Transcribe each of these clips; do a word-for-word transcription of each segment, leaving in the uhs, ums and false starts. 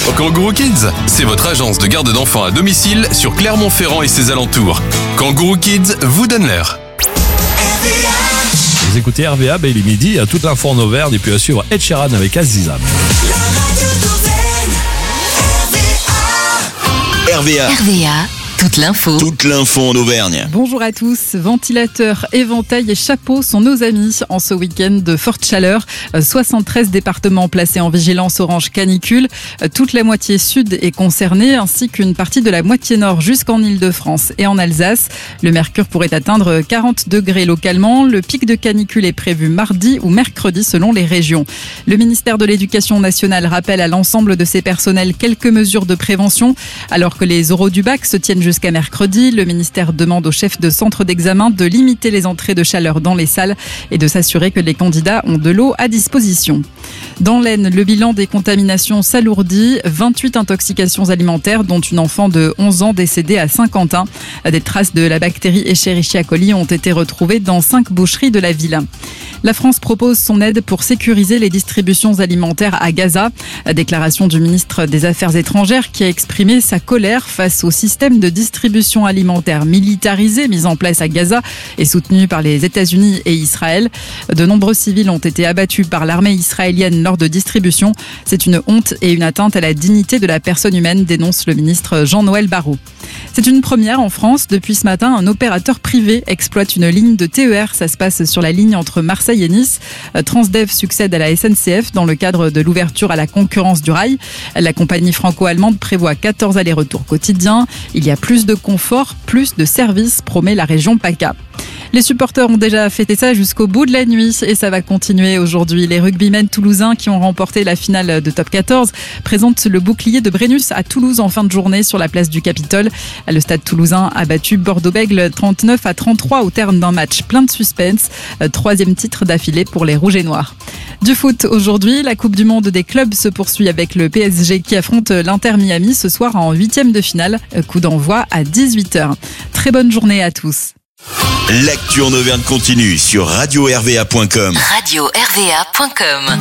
Kangourou Kids, c'est votre agence de garde d'enfants à domicile sur Clermont-Ferrand et ses alentours. Kangourou Kids vous donne l'heure. Vous écoutez R V A, ben il est midi, il y a toute l'info en Auvergne et puis à suivre Ed Sheeran avec Aziza. R V A. R V A, toute l'info. Toute l'info en Auvergne. Bonjour à tous. Ventilateurs, éventails et chapeaux sont nos amis en ce week-end de forte chaleur. soixante-treize départements placés en vigilance orange canicule. Toute la moitié sud est concernée ainsi qu'une partie de la moitié nord jusqu'en Île-de-France et en Alsace. Le mercure pourrait atteindre quarante degrés localement. Le pic de canicule est prévu mardi ou mercredi selon les régions. Le ministère de l'Éducation nationale rappelle à l'ensemble de ses personnels quelques mesures de prévention. Alors que les oraux du bac se tiennent jusqu'à mercredi, le ministère demande aux chefs de centres d'examen de limiter les entrées de chaleur dans les salles et de s'assurer que les candidats ont de l'eau à disposition. Dans l'Aisne, le bilan des contaminations s'alourdit. vingt-huit intoxications alimentaires, dont une enfant de onze ans décédée à Saint-Quentin. Des traces de la bactérie Escherichia coli ont été retrouvées dans cinq boucheries de la ville. La France propose son aide pour sécuriser les distributions alimentaires à Gaza. Déclaration du ministre des Affaires étrangères qui a exprimé sa colère face au système de distribution alimentaire militarisé mis en place à Gaza et soutenu par les États-Unis et Israël. De nombreux civils ont été abattus par l'armée israélienne lors de distribution. C'est une honte et une atteinte à la dignité de la personne humaine, dénonce le ministre Jean-Noël Barrot. C'est une première en France. Depuis ce matin, un opérateur privé exploite une ligne de T E R. Ça se passe sur la ligne entre Marseille et Nice. Transdev succède à la S N C F dans le cadre de l'ouverture à la concurrence du rail. La compagnie franco-allemande prévoit quatorze allers-retours quotidiens. Il y a plus de confort, plus de services, promet la région PACA. Les supporters ont déjà fêté ça jusqu'au bout de la nuit et ça va continuer aujourd'hui. Les rugbymen toulousains qui ont remporté la finale de Top quatorze présentent le bouclier de Brennus à Toulouse en fin de journée sur la place du Capitole. Le stade toulousain a battu Bordeaux-Bègles trente-neuf à trente-trois au terme d'un match plein de suspense. Troisième titre d'affilée pour les Rouges et Noirs. Du foot aujourd'hui, la Coupe du Monde des clubs se poursuit avec le P S G qui affronte l'Inter Miami ce soir en huitième de finale. Coup d'envoi à dix-huit heures. Très bonne journée à tous. L'actu en Auvergne continue sur radio r v a point com. radio r v a point com.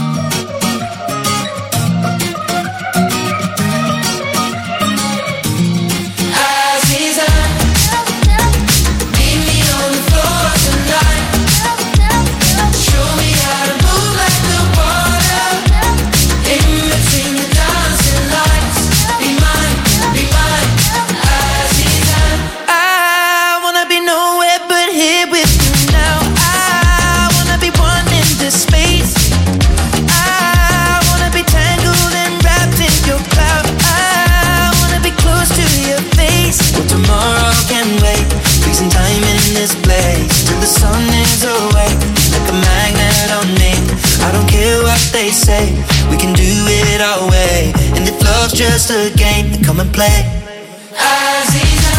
They say we can do it our way, and if love's just a game, then come and play. Aziza,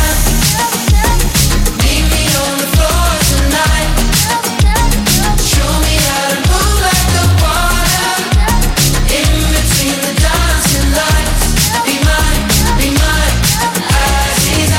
meet me on the floor tonight. Show me how to move like the water in between the dancing lights. Be mine, be mine, Aziza.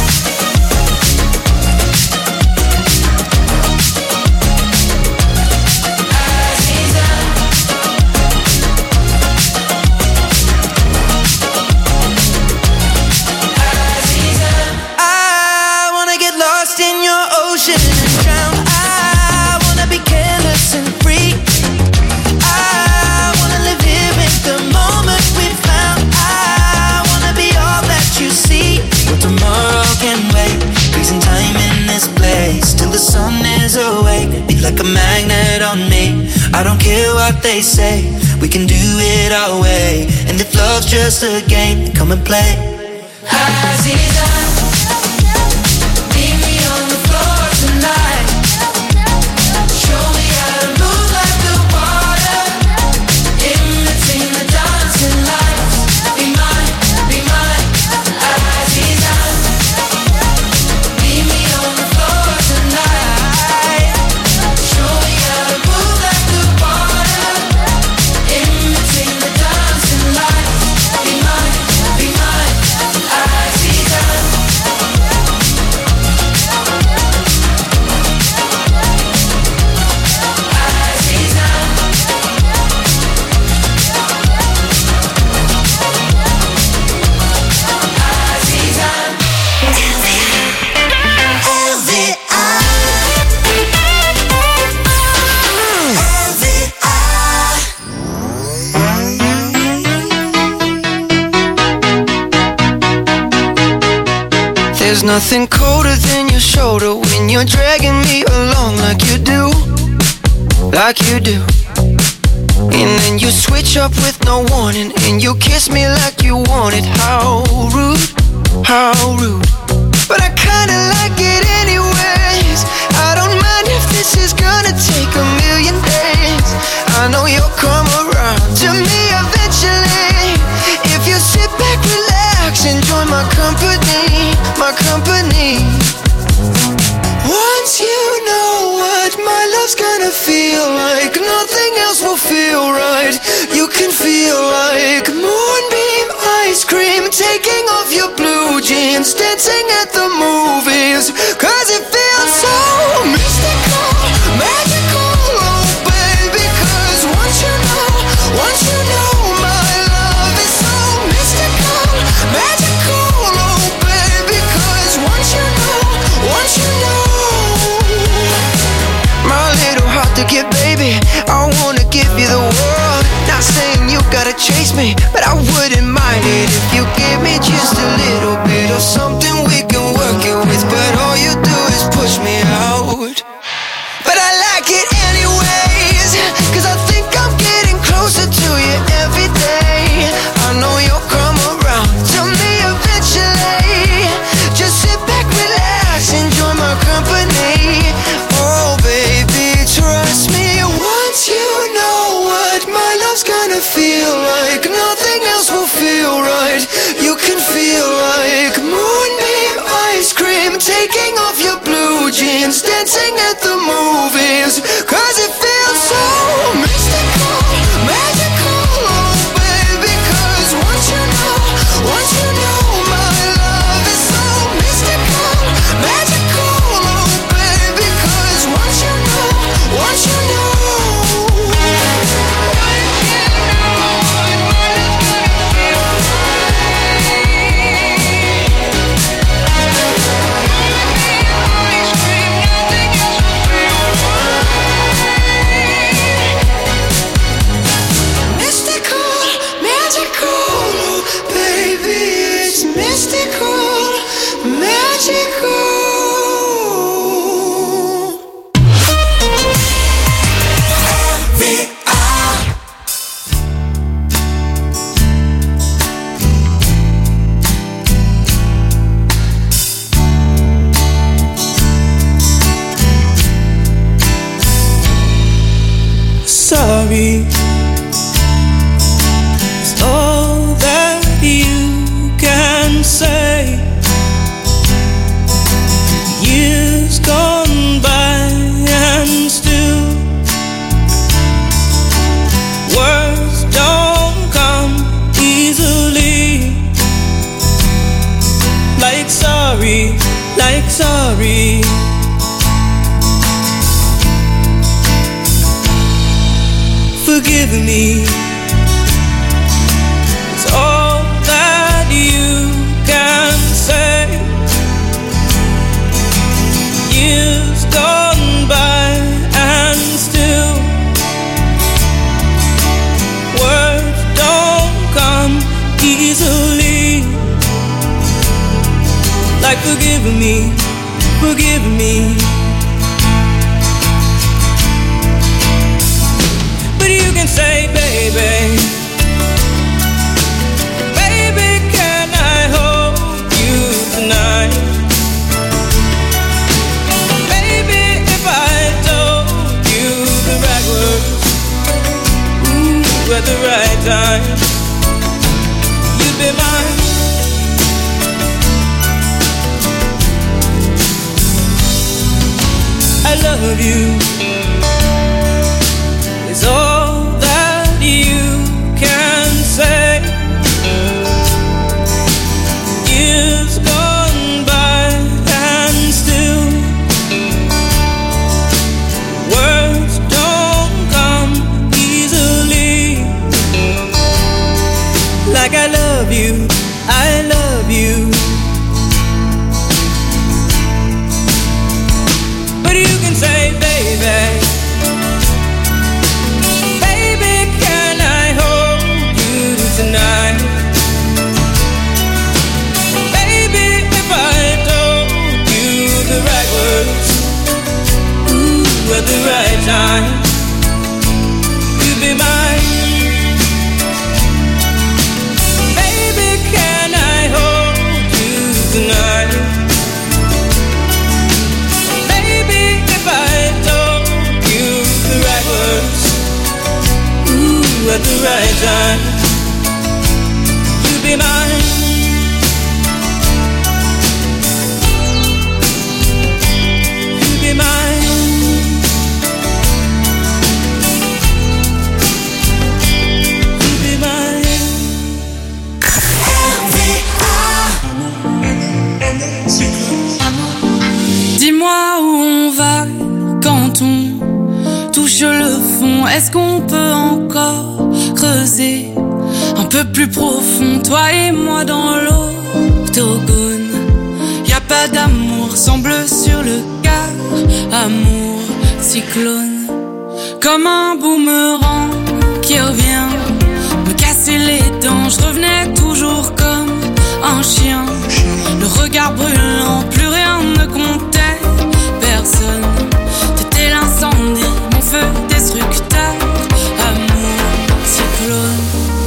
Like a magnet on me. I don't care what they say, we can do it our way. And if love's just a game, then come and play. Aziza, meet me on the floor tonight. Show me how to move like the water in between the dancing lights. Be mine, be mine, Aziza. Meet me on the floor tonight. Be mine, be mine, Aziza. There's nothing colder than your shoulder when you're dragging me along like you do, like you do. And then you switch up with no warning, and you kiss me like you want it. How rude, how rude. But I kinda like it anyways. I don't mind if this is gonna take a million days. I know you'll come around to me eventually. If you sit back, relax, enjoy my company, my company. Once you know what my love's gonna feel like, nothing else will feel right. You can feel like moonbeam ice cream, taking off your blue jeans, dancing at the movies. Cause it feels so mystical, magical, oh baby. Cause once you know, once you know my love is so mystical, magical, oh baby. Cause once you know, once you know, my little heart to get, baby, I wanna give you the world. Not saying you gotta chase me, but I wouldn't mind it if you give me just a little bit of something we can work it with. But all you do is push me out. But I like it anyways, cause I think I'm getting closer to you every day. I know you'll come around to me eventually. Just sit back, relax, enjoy my company. Oh baby, trust me. Once you know what my love's gonna feel like, nothing else will feel right. You can feel like moonbeam ice cream, taking off your blue jeans, dancing at the movies. Cause it feels so mystical, magical, oh baby. Cause once you know, once you know my love is so mystical, magical, oh baby. Cause once you know, once you know, sorry is all that you can say. Years gone by and still words don't come easily. Like sorry, like sorry. Forgive me, it's all that you can say. Years gone by and still words don't come easily. Like forgive me, forgive me. Say, baby, baby, can I hold you tonight? Baby, if I told you the right words, ooh, at the right time, you'd be mine. I love you. It's all say. Years gone by and still words don't come easily. Like I love you, I love you. But you can say, baby, tonight, baby, if I told right time. You be mine. You be mine. You be mine. Dis-moi où on va quand on touche le fond. Est-ce qu'on peut encore creuser un peu plus profond, toi et moi dans l'octogone? Y'a pas d'amour, semble sur le quart. Amour, cyclone, comme un boomerang qui revient me casser les dents. Je revenais toujours comme un chien, le regard brûlant, plus rien ne comptait. Personne, t'étais l'incendie, mon feu destructeur. Amour, cyclone.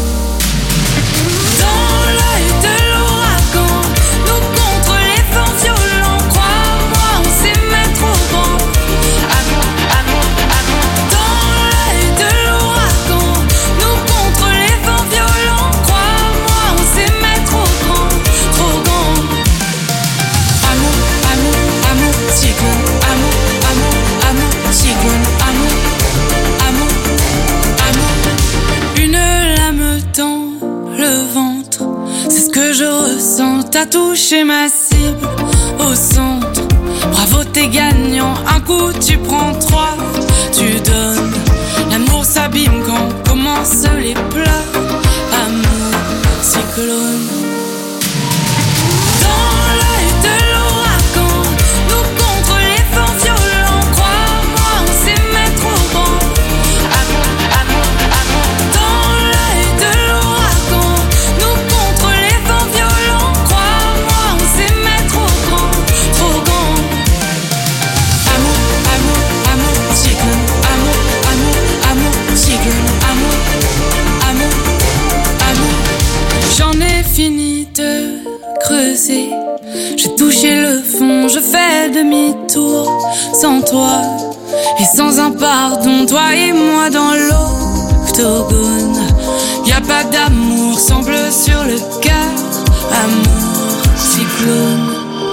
Dans l'œil de l'ouragan, nous contre les vents violents. Crois-moi, on s'aimait trop grand. Amour, amour, amour. Dans l'œil de l'ouragan, nous contre les vents violents. Crois-moi, on s'aimait trop grand, trop grand. Amour, amour, amour, cyclone. Amour, amour, amour, cyclone. Amour, amour, amour. Une lame dans le ventre, c'est ce que je ressens. T'as touché ma cible au centre. Bravo, t'es gagnant. Un coup, tu prends trois, tu donnes. L'amour s'abîme quand commencent les pleurs. Amour, cyclone. Dans l'œil de l'ouragan, nous contre les vents violents. Crois-moi, on s'aimait trop grand. Amour, amour, amour. Dans l'œil de l'ouragan, nous contre les vents violents. Crois-moi, on s'aimait trop grand, trop grand. Amour, amour, amour, cyclone. Amour, amour, amour, cyclone. Amour, amour, amour. J'en ai fini de creuser, j'ai touché le fond, je fais demi-tour. Sans toi et sans un pardon, toi et moi dans l'octogone. Y'a pas d'amour, semble sur le cœur. Amour, cyclone.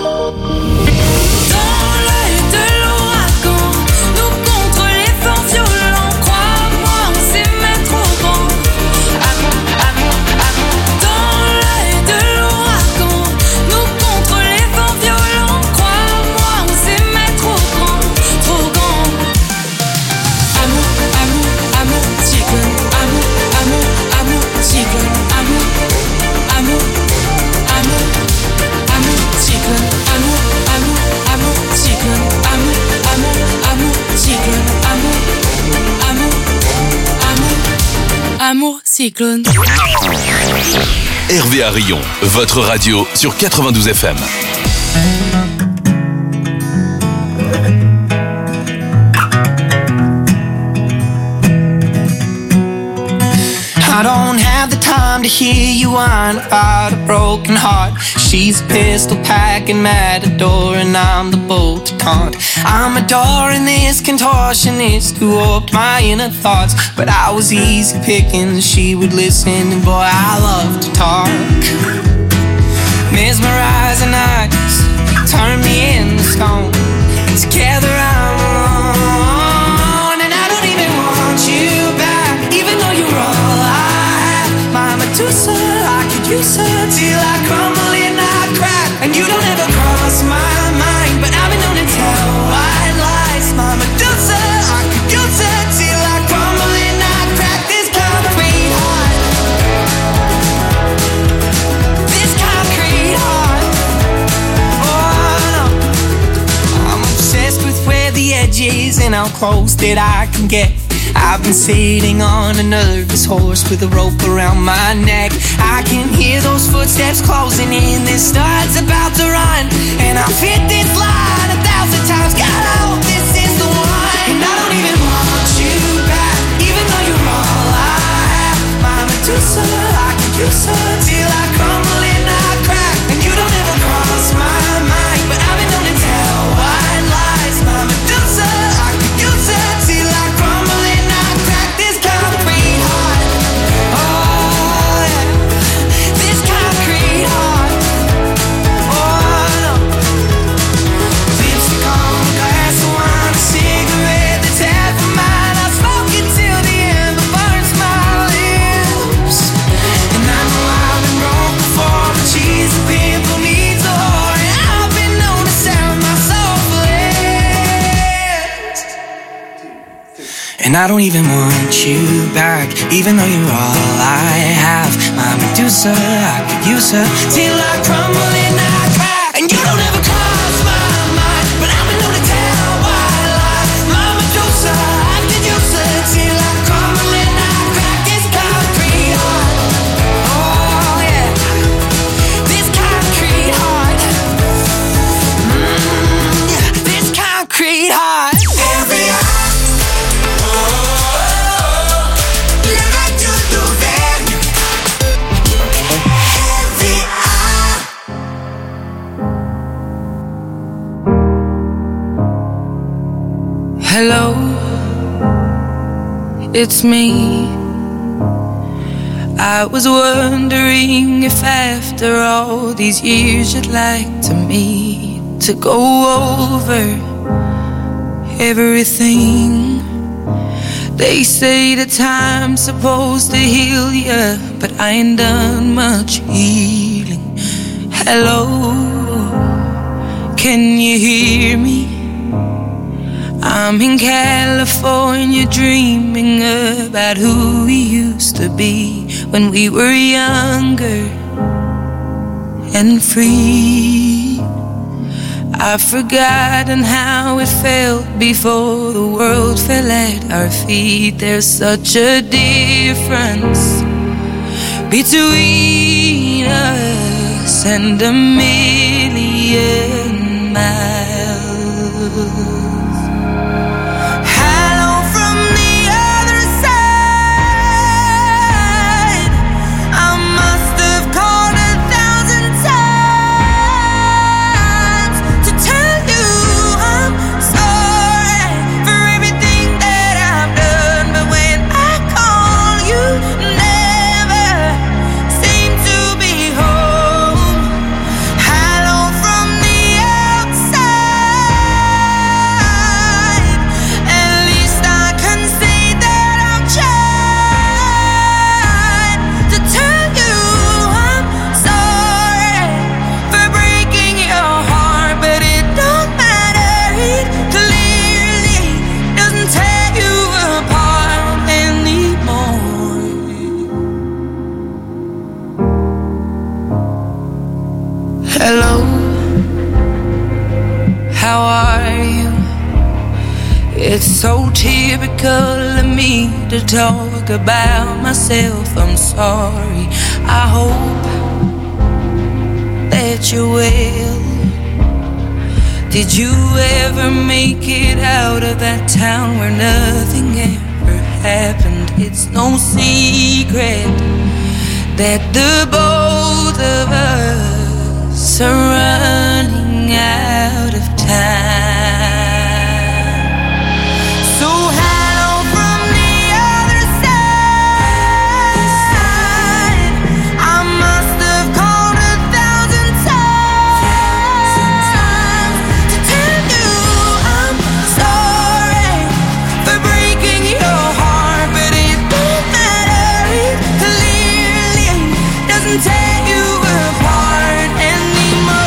Dans l'œil de l'ouragan, nous contre les vents violents. Crois-moi, on s'aimait trop grand. Amour, amour, amour. Dans l'œil de l'ouragan, nous contre les vents violents. Crois-moi, on s'aimait trop grand, trop grand. Amour, amour, amour, cyclone. Amour, amour, amour, cyclone. Amour, amour, amour, amour, cyclone. Amour, amour, amour, cyclone. Amour, amour, amour, cyclone. Amour, amour, amour, amour, cyclone. Hervé à Rion, votre radio sur quatre-vingt-douze F M. I don't have the time to hear you whine about a broken heart. She's a pistol packing matador and I'm the bolt to taunt. I'm adoring this contortionist who warped my inner thoughts. But I was easy picking, she would listen, and boy, I love to talk. Mesmerizing eyes turn me into stone. Together I'm alone, and I don't even want you back, even though you're all I have. My Medusa, I could use her till I crumble and I crack. And you don't ever cross my mind, but I've been known to tell white lies. My Medusa, I could use her till I crumble and I crack. This concrete heart, this concrete heart. Oh no, I'm obsessed with where the edge is and how close that I can get. I've been sitting on a nervous horse with a rope around my neck. I can hear those footsteps closing in. This star's about to run, and I've hit this line a thousand times. God, I hope this is the one. And I don't even want you back, even though you're all I have. My Medusa, I could use her till I crumble and I crack. And you don't ever cross my mind, but I've been known to tell white lies. My Medusa, I could use her till I crumble and I crack. This concrete heart. And I don't even want you back, even though you're all I have. My Medusa, I could use her till I crumble and I crack. And you don't ever cross my mind, but I'm in no to tell why lie. My Medusa, I could use her till I crumble and I crack. This concrete heart, oh yeah, this concrete heart, mm, yeah, this concrete heart. Every Hello, it's me. I was wondering if after all these years you'd like to meet to go over everything. They say the time's supposed to heal ya, but I ain't done much healing. Hello, can you hear me? I'm in California dreaming about who we used to be when we were younger and free. I've forgotten how it felt before the world fell at our feet. There's such a difference between us and a million miles. Hello, how are you? It's so typical of me to talk about myself. I'm sorry. I hope that you're well. Did you ever make it out of that town where nothing ever happened? It's no secret that the both of us are running out of time. So hello from the other side. I must have called a thousand times to tell you I'm sorry for breaking your heart, but it don't matter. It clearly doesn't tear you apart anymore.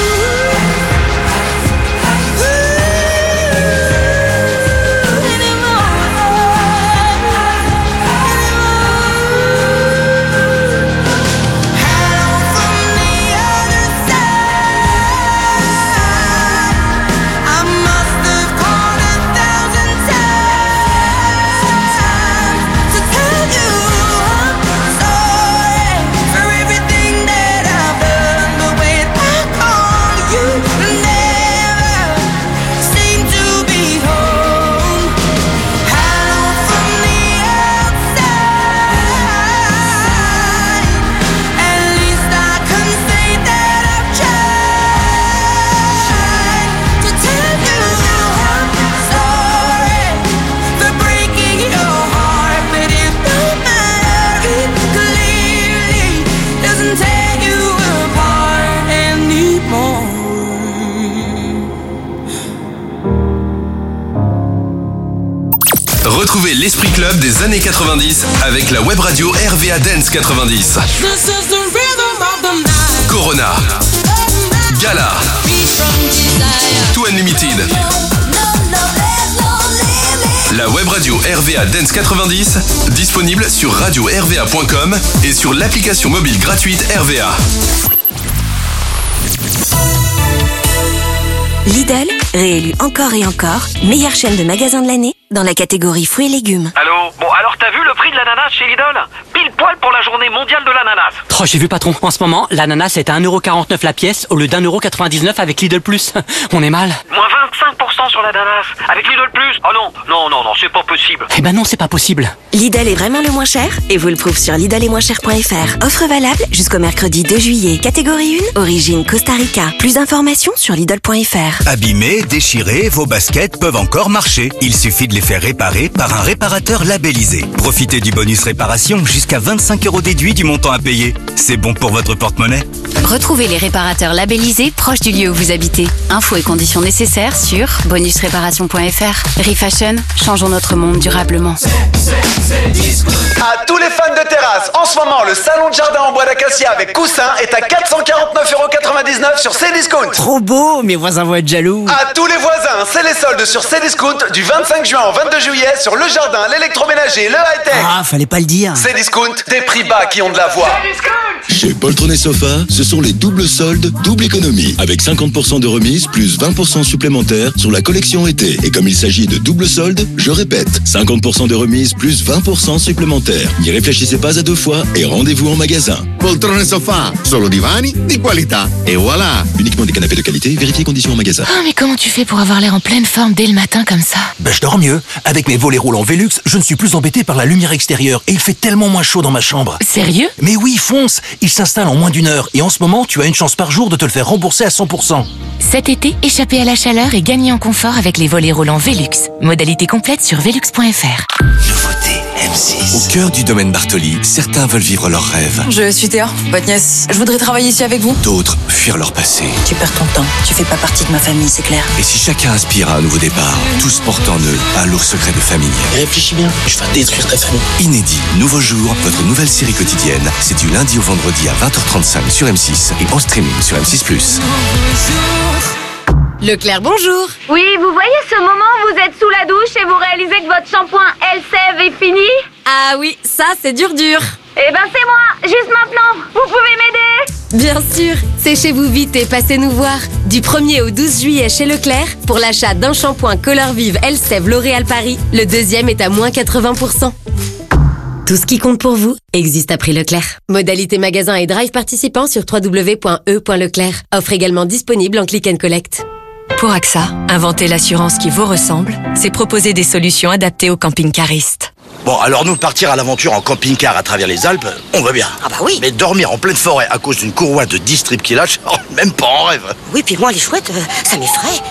Retrouvez l'Esprit Club des années quatre-vingt-dix avec la web radio R V A Dance quatre-vingt-dix. Corona, Gala, Two Unlimited, La web radio R V A Dance quatre-vingt-dix, disponible sur radio r v a point com et sur l'application mobile gratuite R V A. Lidl, réélu encore et encore, meilleure chaîne de magasins de l'année dans la catégorie fruits et légumes. Allô? Bon, alors t'as vu le prix de l'ananas chez Lidl? Pile poil pour la journée mondiale de l'ananas. Oh, j'ai vu patron, en ce moment, l'ananas est à un euro quarante-neuf la pièce au lieu d'un euro quatre-vingt-dix-neuf avec Lidl Plus. On est mal. Moins vingt-cinq pour cent sur l'ananas. Avec Lidl Plus? Oh non, non, non, non, c'est pas possible. Eh ben non, c'est pas possible. Lidl est vraiment le moins cher et vous le prouve sur lidl est moins cher point f r. Offre valable jusqu'au mercredi deux juillet. Catégorie un, origine Costa Rica. Plus d'informations sur lidl point f r. Abîmés, déchirés, vos baskets peuvent encore marcher. Il suffit de les faire réparer par un réparateur labellisé. Profitez du bonus réparation jusqu'à vingt-cinq euros déduits du montant à payer. C'est bon pour votre porte-monnaie. Retrouvez les réparateurs labellisés proches du lieu où vous habitez. Infos et conditions nécessaires sur bonus réparation point f r. Refashion, changeons notre monde durablement. À tous les fans de terrasse, en ce moment, le salon de jardin en bois d'acacia avec coussin est à quatre cent quarante-neuf euros quatre-vingt-dix-neuf sur Cdiscount. Trop beau, mes voisins vont être jaloux. À tous les voisins, c'est les soldes sur Cdiscount du vingt-cinq juin au vingt-deux juillet sur le jardin, l'électroménager, le high-tech. Ah, fallait pas le dire. Cdiscount, des prix bas qui ont de la voix. Chez Poltron et Sofa, ce sont les doubles soldes, double économie. Avec cinquante pour cent de remise plus vingt pour cent supplémentaires sur la collection été. Et comme il s'agit de double soldes, je répète, cinquante pour cent de remise plus vingt pour cent supplémentaires. N'y réfléchissez pas à deux fois et rendez-vous en magasin. Poltron e Sofa, solo divani di qualità. Et voilà. Uniquement des canapés de qualité, vérifiez conditions en magasin. Oh, mais comment tu fais pour avoir l'air en pleine forme dès le matin comme ça? Ben, je dors mieux. Avec mes volets roulants Velux, je ne suis plus embêté par la lumière extérieure et il fait tellement moins chaud dans ma chambre. Sérieux? Mais oui, fonce. Il s'installe en moins d'une heure et en ce moment, tu as une chance par jour de te le faire rembourser à cent pour cent. Cet été, échappez à la chaleur et gagnez en confort avec les volets roulants Velux. Modalité complète sur velux point f r. Nouveauté M six. Au cœur du domaine Bartoli, certains veulent vivre leurs rêves. Je suis Théa, votre nièce. Je voudrais travailler ici avec vous. D'autres fuir leur passé. Tu perds ton temps, tu fais pas partie de ma famille, c'est clair. Et si chacun aspire à un nouveau départ, tous portent en eux un lourd secret de famille. Réfléchis bien, je vais détruire ta famille. Inédit, nouveau jour, votre nouvelle série quotidienne. C'est du lundi au vendredi à vingt heures trente-cinq sur M six et en streaming sur M six plus. Leclerc, bonjour. Oui, vous voyez ce moment où vous êtes sous la douche et vous réalisez que votre shampoing Elseve est fini? Ah oui, ça c'est dur dur. Eh ben c'est moi, juste maintenant. Vous pouvez m'aider? Bien sûr, séchez-vous vite et passez nous voir. Du premier au douze juillet chez Leclerc, pour l'achat d'un shampoing Color Vive Elseve L'Oréal Paris, le deuxième est à moins quatre-vingts pour cent. Tout ce qui compte pour vous existe à prix Leclerc. Modalité magasin et drive participant sur w w w point e point leclerc. Offre également disponible en click and collect. Pour AXA, inventer l'assurance qui vous ressemble, c'est proposer des solutions adaptées aux camping-caristes. Bon, alors nous, partir à l'aventure en camping-car à travers les Alpes, on va bien. Ah bah oui. Mais dormir en pleine forêt à cause d'une courroie de dix strips qui lâche, oh, même pas en rêve. Oui, puis moi, les chouettes, euh, ça m'effraie.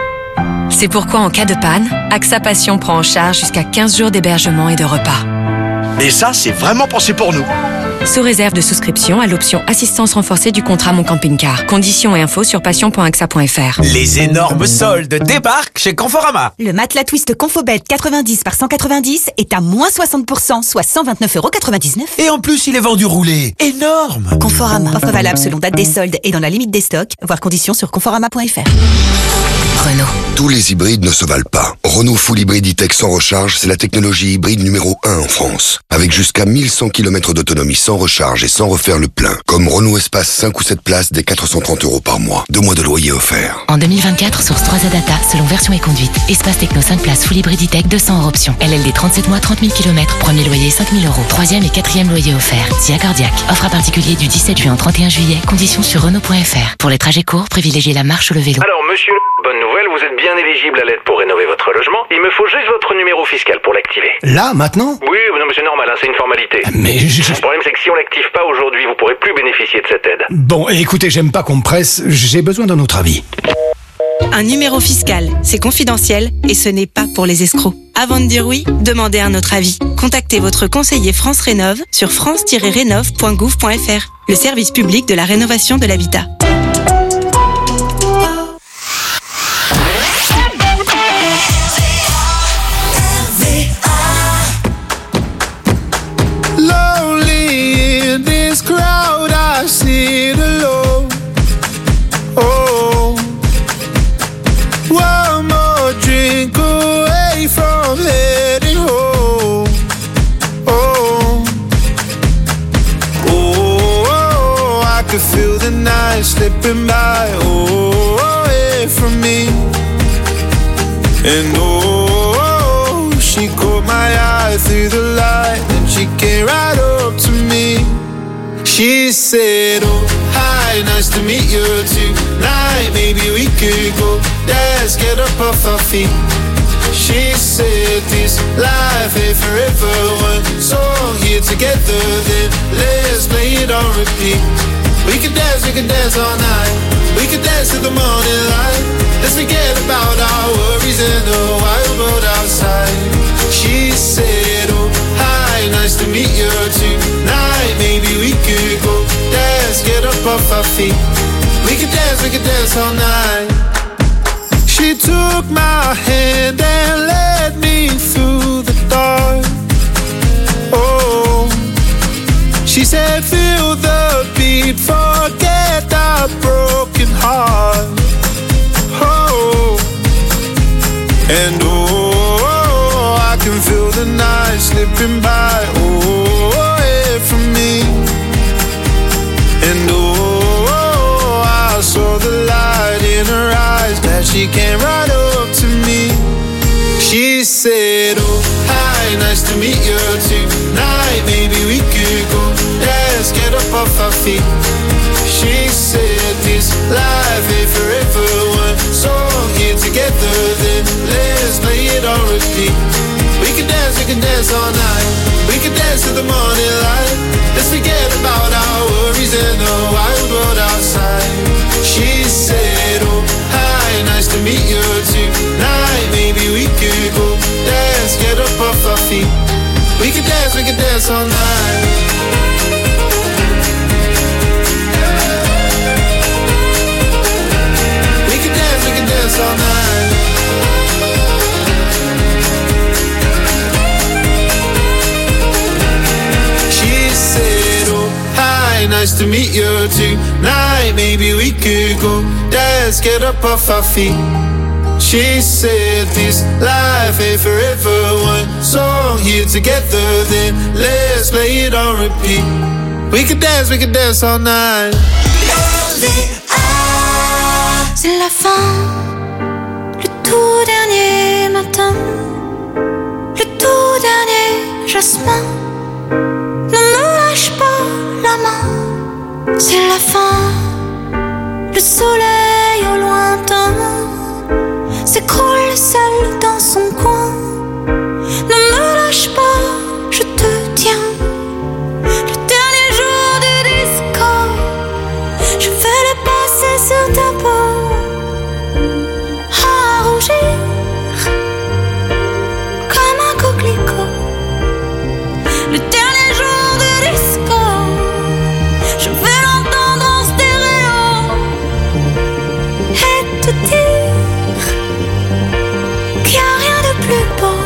C'est pourquoi en cas de panne, AXA Passion prend en charge jusqu'à quinze jours d'hébergement et de repas. Et ça, c'est vraiment pensé pour nous. Sous réserve de souscription à l'option assistance renforcée du contrat Mon Camping-Car. Conditions et infos sur passion point axa point f r. Les énormes soldes débarquent chez Conforama. Le matelas Twist Confobed quatre-vingt-dix par cent quatre-vingt-dix est à moins soixante pour cent, soit cent vingt-neuf euros quatre-vingt-dix-neuf. Et en plus, il est vendu roulé. Énorme. Conforama. Offre valable selon date des soldes et dans la limite des stocks. Voir conditions sur conforama point f r. Renault. Tous les hybrides ne se valent pas. Renault Full Hybrid E-Tech sans recharge, c'est la technologie hybride numéro un en France. Avec jusqu'à mille cent kilomètres d'autonomie sans recharge et sans refaire le plein. Comme Renault Espace cinq ou sept places dès quatre cent trente euros par mois. Deux mois de loyer offert. En deux mille vingt-quatre, source trois A Data, selon version et conduite. Espace Techno cinq places, Full Hybrid E-Tech, deux cents hors option. L L D trente-sept mois, trente mille kilomètres. Premier loyer cinq mille euros. Troisième et quatrième loyer offert. S I A Cardiac. Offre à particulier du dix-sept juin au trente et un juillet. Conditions sur Renault point f r. Pour les trajets courts, privilégiez la marche ou le vélo. Alors, monsieur, bonne nouvelle, vous êtes bien éligible à l'aide pour rénover votre logement. Il me faut juste votre numéro fiscal pour l'activer. Là, maintenant? Oui, non, mais c'est normal, hein, c'est une formalité. Mais je... Le problème, c'est que si on l'active pas aujourd'hui, vous pourrez plus bénéficier de cette aide. Bon, écoutez, j'aime pas qu'on me presse, j'ai besoin d'un autre avis. Un numéro fiscal, c'est confidentiel et ce n'est pas pour les escrocs. Avant de dire oui, demandez un autre avis. Contactez votre conseiller France Rénov sur france tiret rénov point gouv point f r, le service public de la rénovation de l'habitat. Lonely in this crowd, I sit alone. Oh, one more drink away from here. slipping by, oh, away from me. And oh, she caught my eye through the light, and she came right up to me. She said, oh, hi, nice to meet you tonight. Maybe we could go dance, get up off our feet. She said this life ain't forever. One song here together, then let's play it on repeat. We can dance, we can dance all night. We can dance till the morning light. Let's forget about our worries in the wild world outside. She said, oh, hi, nice to meet you tonight. Maybe we could go dance, get up off our feet. We can dance, we can dance all night. She took my hand and led me through the dark. Oh, she said, feel the beat, forget our broken heart. Oh, and oh, I can feel the night slipping by, oh, away from me. And oh, I saw the light in her eyes, that she came right up to me. She said, oh, hi, nice to meet you tonight. Maybe we could go dance, get up off our feet. She said this life ain't forever. One song here together, then let's play it on repeat. We can dance, we can dance all night. We can dance till the morning light. Let's forget about our worries in the wild world outside. She said, oh, hi, nice to meet you tonight. Maybe we could go dance, get up off our feet. We can dance, we can dance all night. We can dance, we can dance all night. She said, oh, hi, nice to meet you tonight. Maybe we could go dance, get up off our feet. She said this life ain't forever. One song here together, then let's play it on repeat. We can dance, we can dance all night. C'est la fin, le tout dernier matin, le tout dernier jasmin. Ne me lâche pas la main. C'est la fin, le soleil au lointain s'écroule seul dans son coin. Ne me lâche pas, je te tiens. Le dernier jour du disco, je vais le passer sur ta peau. À rougir comme un coquelicot. Le dernier jour du disco, je vais l'entendre en stéréo et te dire qu'il n'y a rien de plus beau.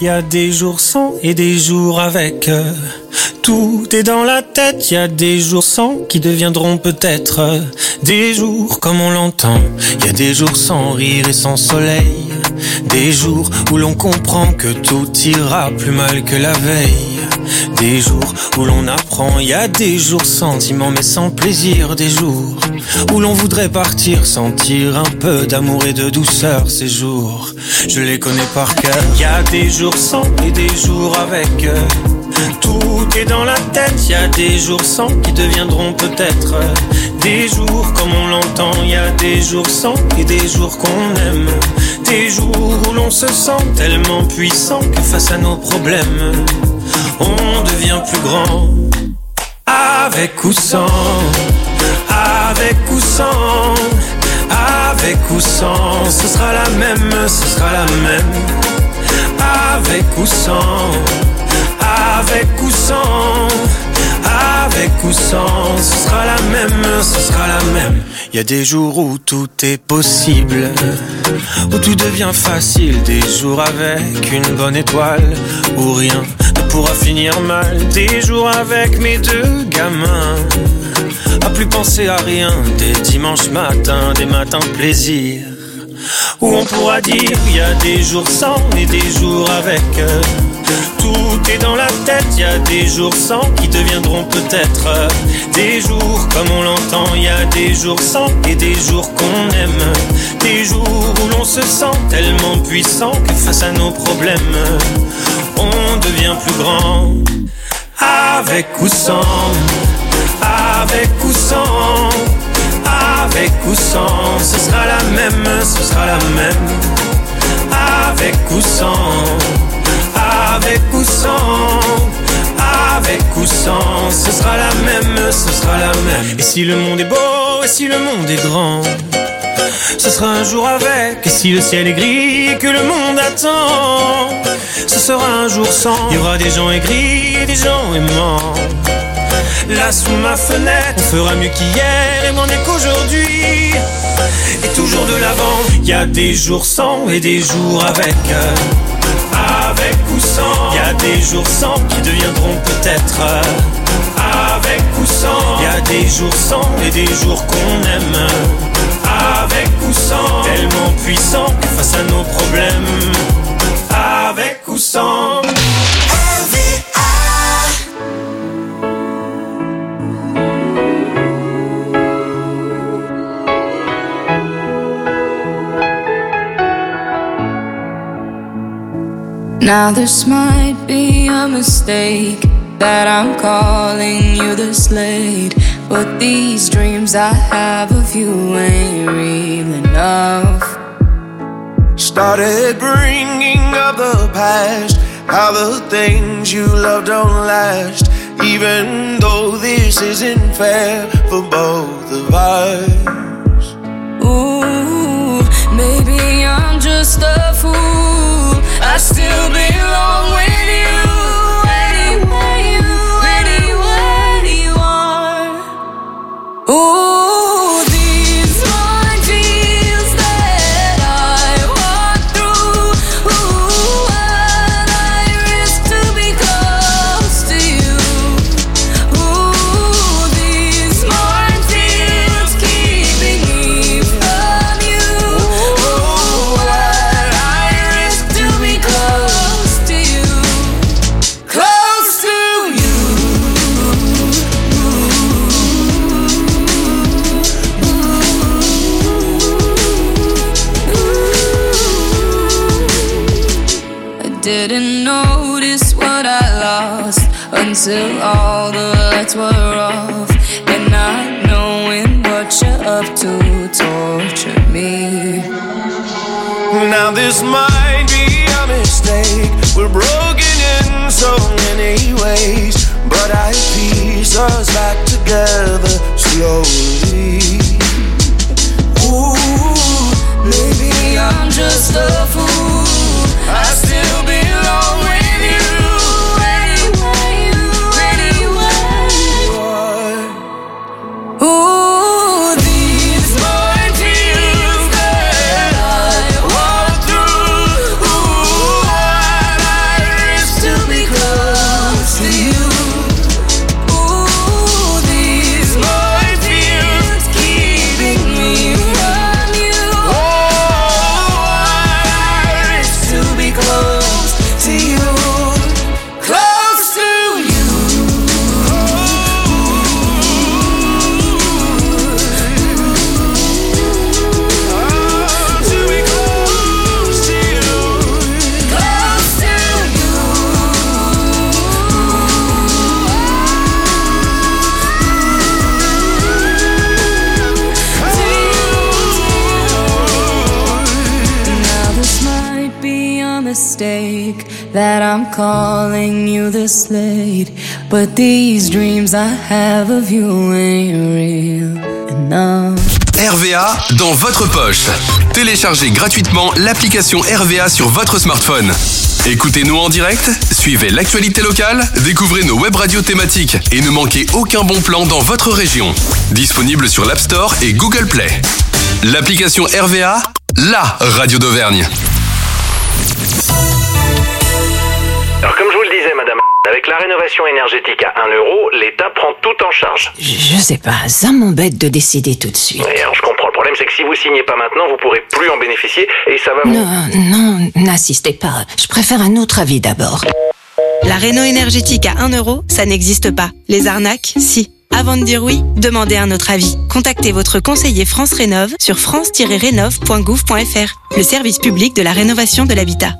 Y a des jours sans et des jours avec. Tout est dans la tête, y a des jours sans qui deviendront peut-être des jours comme on l'entend. Y a des jours sans rire et sans soleil, des jours où l'on comprend que tout ira plus mal que la veille, des jours où l'on apprend. Y a des jours sentiments mais sans plaisir, des jours où l'on voudrait partir, sentir un peu d'amour et de douceur. Ces jours, je les connais par cœur. Y a des jours sans et des jours avec. Tout est dans la tête, y a des jours sans qui deviendront peut-être des jours comme on l'entend. Y a des jours sans et des jours qu'on aime, des jours où l'on se sent tellement puissant que face à nos problèmes, on devient plus grand. Avec ou sans, avec ou sans, avec ou sans, ce sera la même, ce sera la même. Avec ou sans, avec ou sans, avec ou sans, ce sera la même, ce sera la même. Y a des jours où tout est possible, où tout devient facile, des jours avec une bonne étoile, où rien ne pourra finir mal, des jours avec mes deux gamins, à plus penser à rien, des dimanches matins, des matins de plaisir, où on pourra dire y a des jours sans et des jours avec. Tout est dans la tête, y a des jours sans qui deviendront peut-être des jours comme on l'entend. Y a des jours sans et des jours qu'on aime, des jours où l'on se sent tellement puissant que face à nos problèmes, on devient plus grand. Avec ou sans, avec ou sans, avec ou sans, ce sera la même, ce sera la même. Avec ou sans, avec ou sans, avec ou sans, ce sera la même, ce sera la même. Et si le monde est beau, et si le monde est grand, ce sera un jour avec. Et si le ciel est gris et que le monde attend, ce sera un jour sans. Il y aura des gens aigris et des gens aimants. Là sous ma fenêtre, on fera mieux qu'hier et moins mieux qu'aujourd'hui, et toujours de l'avant. Y a des jours sans et des jours avec. Avec ou sans, y a des jours sans qui deviendront peut-être avec ou sans. Y a des jours sans et des jours qu'on aime, avec ou sans, tellement puissant que face à nos problèmes, avec ou sans. Now this might be a mistake that I'm calling you this late, but these dreams I have of you ain't real enough. Started bringing up the past, how the things you love don't last, even though this isn't fair for both of us. Ooh, maybe I'm just a fool, I still belong with you, anywhere you, anywhere you are. Ooh, these minefields that I walk through, ooh, what I risk to be close to you. Ooh, these minefields keeping me from you. Ooh, what I risk to be close to you, close to you. I didn't notice what I lost until all the lights were off, and not knowing what you're up to tortured me. Now this might be a mistake, we're broken in so many ways, but I piece us back together slowly. Ooh, maybe I'm just a fool, I still belong with you, anywhere you, anywhere you are. Ooh, these minefields that I walk through, ooh, what I that I'm calling you this late, but these dreams I have of you ain't real enough. R V A dans votre poche. Téléchargez gratuitement l'application R V A sur votre smartphone. Écoutez-nous en direct, suivez l'actualité locale, découvrez nos web radios thématiques et ne manquez aucun bon plan dans votre région. Disponible sur l'App Store et Google Play. L'application R V A, la radio d'Auvergne. Alors comme je vous le disais, madame, avec la rénovation énergétique à un euro, l'État prend tout en charge. Je, je sais pas, ça m'embête de décider tout de suite. Oui, alors je comprends. Le problème, c'est que si vous signez pas maintenant, vous pourrez plus en bénéficier et ça va vous... Non, non, n'insistez pas. Je préfère un autre avis d'abord. La réno énergétique à un euro, ça n'existe pas. Les arnaques, si. Avant de dire oui, demandez un autre avis. Contactez votre conseiller France Rénov sur france tiret rénov point gouv point fr, le service public de la rénovation de l'habitat.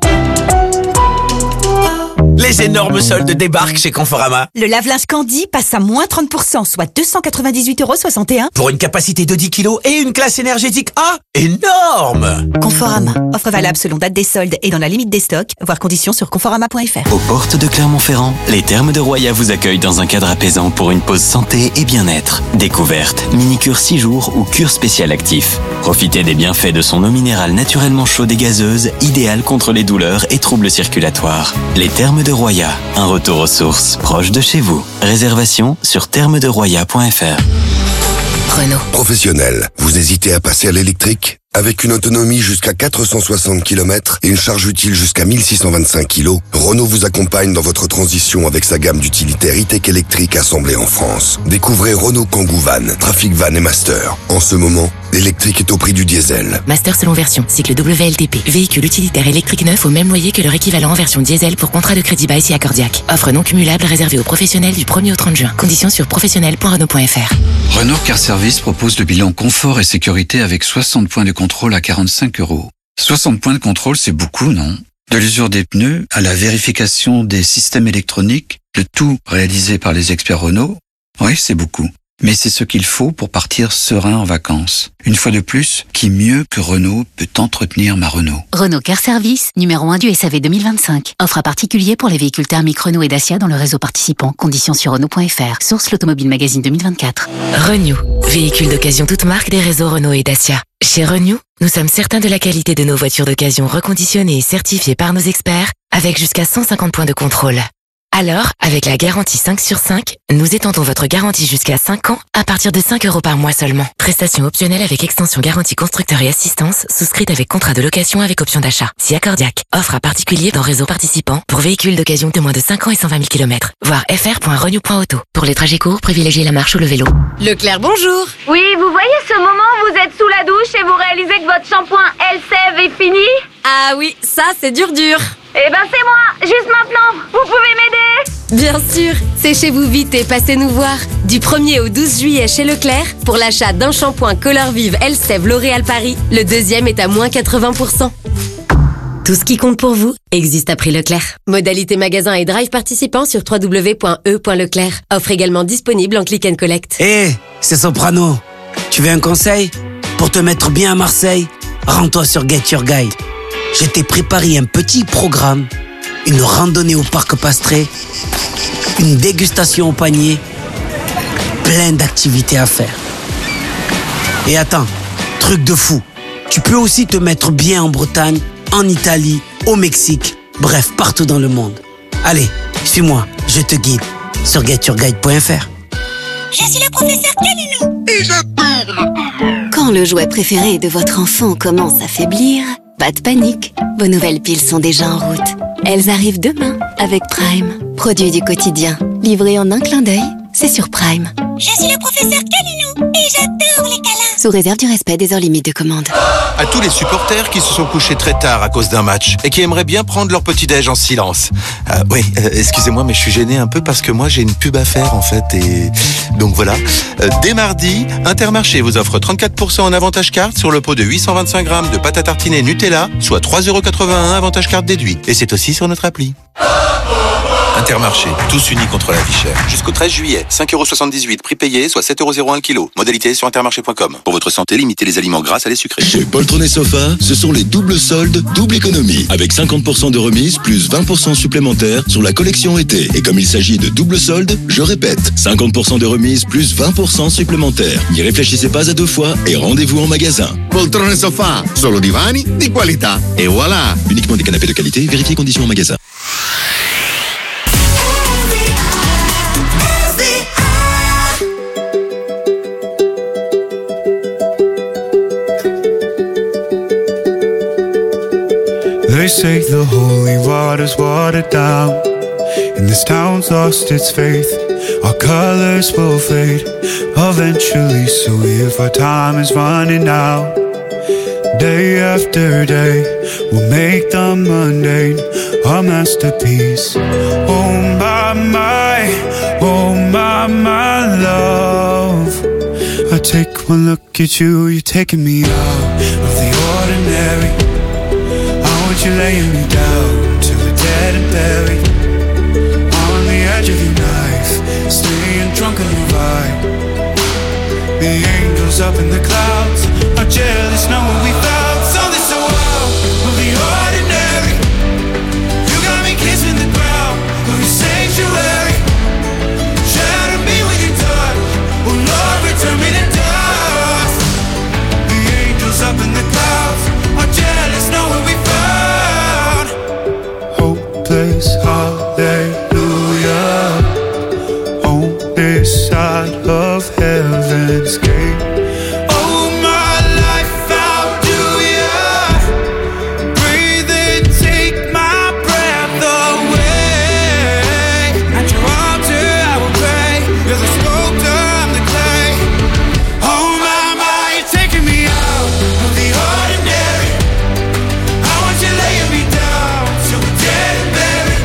Les énormes soldes débarquent chez Conforama. Le lave-linge Candy passe à moins trente pour cent, soit deux cent quatre-vingt-dix-huit euros soixante et un. Pour une capacité de dix kilos et une classe énergétique A. Énorme! Conforama. Offre valable selon date des soldes et dans la limite des stocks. Voir conditions sur conforama point fr. Aux portes de Clermont-Ferrand, les Thermes de Roya vous accueillent dans un cadre apaisant pour une pause santé et bien-être. Découverte, mini-cure six jours ou cure spéciale actif. Profitez des bienfaits de son eau minérale naturellement chaude et gazeuse, idéale contre les douleurs et troubles circulatoires. Les Thermes de Roya, un retour aux sources proche de chez vous. Réservation sur thermes de roya point fr. Renault. Professionnel, vous hésitez à passer à l'électrique ? Avec une autonomie jusqu'à quatre cent soixante kilomètres et une charge utile jusqu'à mille six cent vingt-cinq kilos, Renault vous accompagne dans votre transition avec sa gamme d'utilitaires e-tech électriques assemblés en France. Découvrez Renault Kangoo Van, Trafic Van et Master. En ce moment, l'électrique est au prix du diesel. Master selon version, cycle W L T P. Véhicule utilitaire électrique neuf au même loyer que leur équivalent en version diesel pour contrat de crédit bail si accordiaque. Offre non cumulable réservée aux professionnels du premier au trente juin. Conditions sur professionnel point renault point fr. Renault Car Service propose le bilan confort et sécurité avec soixante points de contrôle à quarante-cinq euros. soixante points de contrôle, c'est beaucoup, non? De l'usure des pneus à la vérification des systèmes électroniques, le tout réalisé par les experts Renault. Oui, c'est beaucoup. Mais c'est ce qu'il faut pour partir serein en vacances. Une fois de plus, qui mieux que Renault peut entretenir ma Renault? Renault Car Service, numéro un du S A V deux mille vingt-cinq. Offre à particulier pour les véhicules thermiques Renault et Dacia dans le réseau participant. Conditions sur renault point fr. Source l'Automobile Magazine deux mille vingt-quatre. Renew, véhicule d'occasion toute marque des réseaux Renault et Dacia. Chez Renew, nous sommes certains de la qualité de nos voitures d'occasion reconditionnées et certifiées par nos experts, avec jusqu'à cent cinquante points de contrôle. Alors, avec la garantie cinq sur cinq, nous étendons votre garantie jusqu'à cinq ans à partir de cinq euros par mois seulement. Prestation optionnelle avec extension garantie constructeur et assistance, souscrite avec contrat de location avec option d'achat. Si accordiaque. Offre à particulier dans réseau participant pour véhicules d'occasion de moins de cinq ans et cent vingt mille kilomètres. Voir f r point renew point auto. Pour les trajets courts, privilégiez la marche ou le vélo. Leclerc, bonjour. Oui, vous voyez ce moment où vous êtes sous la douche et vous réalisez que votre shampoing Elseve est fini? Ah oui, ça c'est dur dur. Eh ben c'est moi, juste maintenant. Vous pouvez m'aider? Bien sûr, séchez-vous vite et passez nous voir. Du premier au douze juillet chez Leclerc, pour l'achat d'un shampoing Color Vive Elseve L'Oréal Paris, le deuxième est à moins quatre-vingts pour cent. Tout ce qui compte pour vous existe à prix Leclerc. Modalité magasin et drive participant sur w w w point e point leclerc. Offre également disponible en click and collect. Hé, hey, c'est Soprano. Tu veux un conseil? Pour te mettre bien à Marseille, rends-toi sur Get Your Guide. Je t'ai préparé un petit programme, une randonnée au parc Pastré, une dégustation au panier, plein d'activités à faire. Et attends, truc de fou, tu peux aussi te mettre bien en Bretagne, en Italie, au Mexique, bref, partout dans le monde. Allez, suis-moi, je te guide sur get your guide point fr. Je suis le professeur Calino et j'adore. Quand le jouet préféré de votre enfant commence à faiblir, pas de panique, vos nouvelles piles sont déjà en route. Elles arrivent demain avec Prime. Produit du quotidien, livré en un clin d'œil, c'est sur Prime. Je suis le professeur Calino et j'adore les câlins. Sous réserve du respect des heures limites de commande. À tous les supporters qui se sont couchés très tard à cause d'un match et qui aimeraient bien prendre leur petit-déj en silence. Euh, oui, euh, excusez-moi, mais je suis gêné un peu parce que moi j'ai une pub à faire en fait. Et donc voilà. Euh, dès mardi, Intermarché vous offre trente-quatre pour cent en avantage carte sur le pot de huit cent vingt-cinq grammes de pâte à tartiner Nutella, soit trois euros quatre-vingt-un avantage carte déduit. Et c'est aussi sur notre appli. Intermarché, tous unis contre la vie chère. Jusqu'au treize juillet, cinq euros soixante-dix-huit prix payé, soit sept euros zéro un le kilo. Modalité sur intermarché point com. Pour votre santé, limitez les aliments gras à les sucrés. Chez Poltron et Sofa, ce sont les doubles soldes, double économie. Avec cinquante pour cent de remise, plus vingt pour cent supplémentaires sur la collection été. Et comme il s'agit de double solde, je répète, cinquante pour cent de remise, plus vingt pour cent supplémentaires. N'y réfléchissez pas à deux fois et rendez-vous en magasin. Poltron et Sofa, solo divani di qualità. Et voilà. Uniquement des canapés de qualité, vérifiez conditions en magasin. They say the holy water's watered down, and this town's lost its faith. Our colors will fade eventually, so if our time is running out, day after day, we'll make the mundane a masterpiece. Oh my, my, oh my, my love, I take one look at you, you're taking me out of the ordinary. You're laying me down to the dead and buried on the edge of your knife, staying drunk on your vibe. The angels up in the clouds are jealous, know what we found. Something so wild of the ordinary. You got me kissing the ground of your sanctuary. Shatter me with your touch, oh Lord, return me to dust. The angels up in the clouds are jealous, know what we found. Hallelujah, on this side of heaven's gate. Oh, my life, how do ya breathe and take my breath away? At your altar I will pray, you're the sculptor, I'm the clay. Oh my, my, you're taking me out of the ordinary. I want you laying me down till we're dead and buried.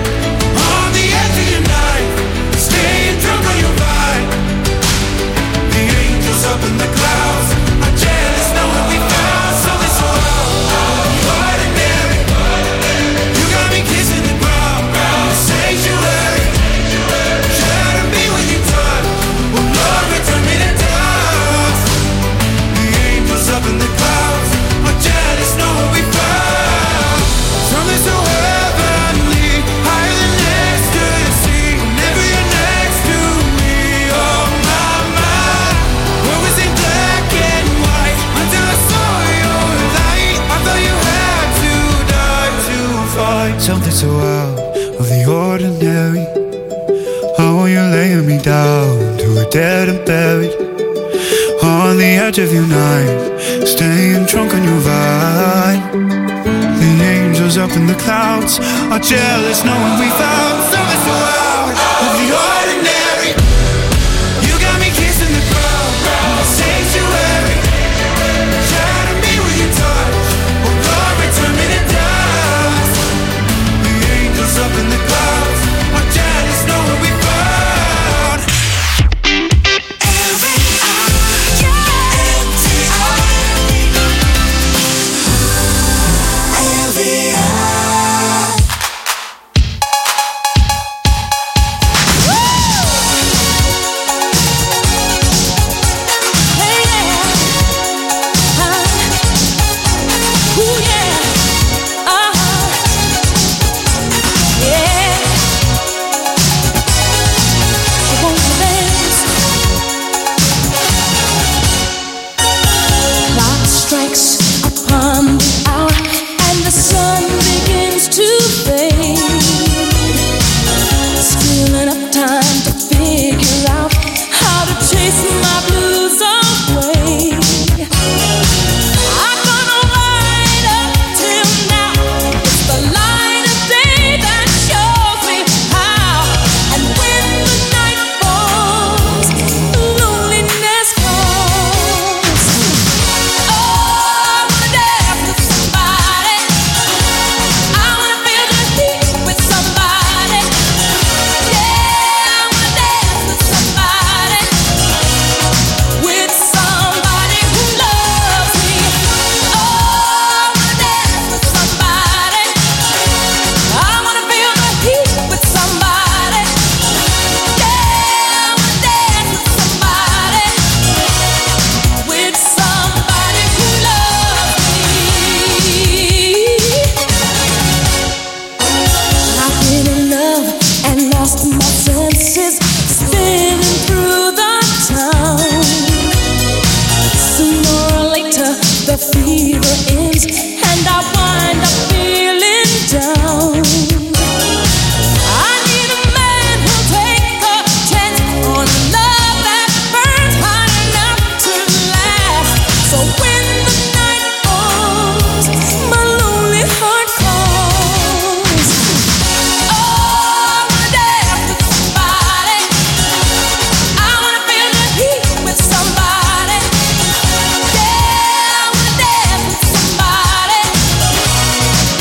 Up in the clouds, I'm jealous, know what we found. Something so ordinary. You got me kissing the ground, sanctuary. Shatter me when you touch, oh Lord, return me to dust. The angels up in the clouds are jealous, know what we found. Something so heavenly, higher than ecstasy. Whenever you're next to me, oh my, my. What was in black and white until I saw your light? I thought you had to die to fight something so out of the ordinary. Oh, you're laying me down to a dead and buried on the edge of your knife, staying drunk on your vine. The angels up in the clouds are jealous, knowing we found something so out of the ordinary. You got me kissing the ground, sanctuary. Shatter me with your touch, oh Lord, return me to dust. The angels up in the clouds are jealous, know what we found. the fever ends and I wind up feeling down. I need a man who'll take a chance on love that burns hot enough to last. So when the night falls, my lonely heart calls. Oh, I wanna dance with somebody. I wanna feel the heat with somebody. Yeah, I wanna dance with somebody.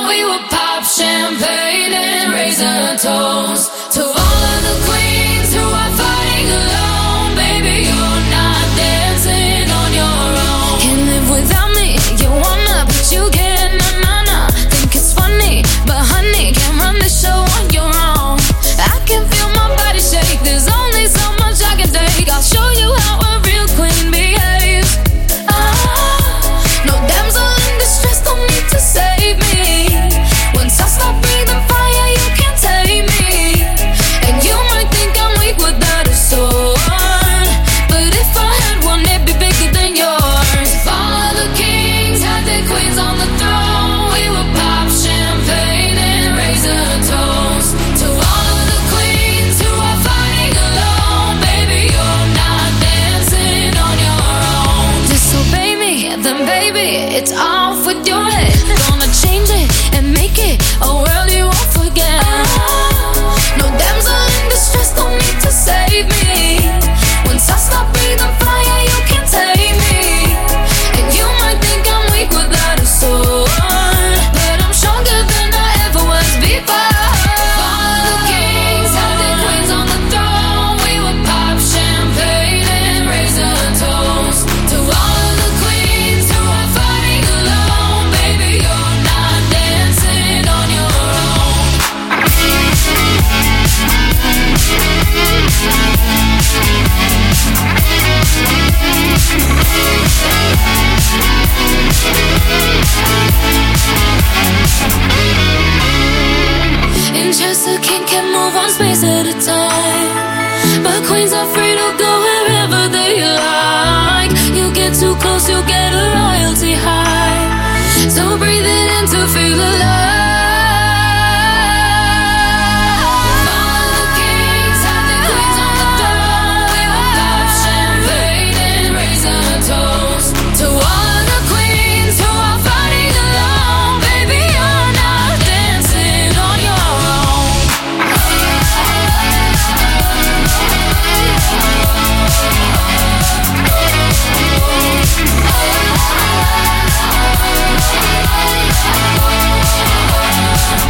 we would pop champagne and raise a toast to all of the queens who are fighting alone. Baby, you're not dancing on your own. Can't live without me, you wanna, but you can't, nah, nah, nah. Think it's funny, but honey, can't run the show on your own. I can feel my body shake, there's only so much I can take. I'll show you how a real queen behaves. Ah, no damsel in distress, don't need to save me. Once I stop breathing fire, you can't take me. And you might think I'm weak without a sword, but if I had one, it'd be bigger than yours. If all of the kings had their queens on the throne, we would pop champagne and raise a toast to all of the queens who are fighting alone. Baby, you're not dancing on your own. Disobey me, then baby, it's off with your head. Gonna change it and make it a world you won't forget. No damsel in distress, don't need to save me. Once I stop breathing fire, you can't take me. And you might think I'm weak without a sword, but I'm stronger than I ever was before. All of the kings had their queens on the throne, we would pop champagne and raise a toast to all of the queens who are fighting alone. Baby, you're not dancing on your own. In chess, a king can move one space at a time, but queens are free to go wherever they like. You get too close, you get a